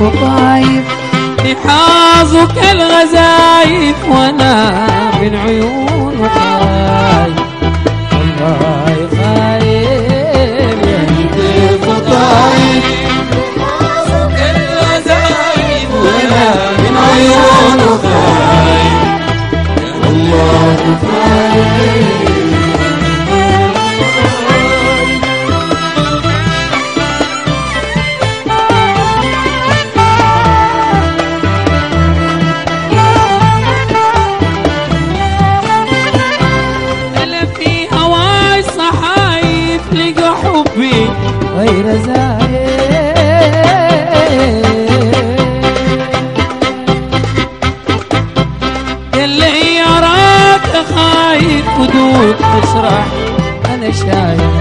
وطايف لحاظك الغزايف وانا من عيونه خايف والله خايف يا لطيف وطايف لحاظك الغزايف وانا من عيونه خايف والله خايف. غير زايد اللي يراك خايف ودود تشرح انا شايف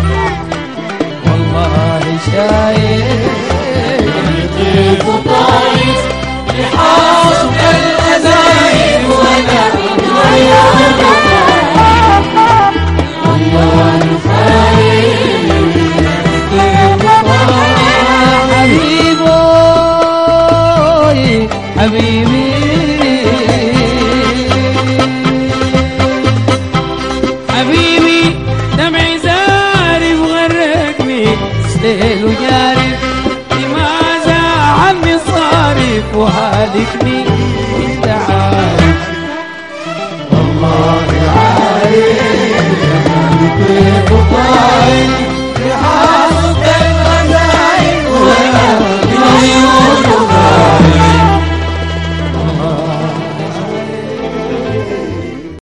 والله شايف لطيف وطايف لحاظك الغزايف وانا والله خايف حبيبي حبيبي دمعي زاري وغرقني سليل وجاري لماذا عني صارف وهالكني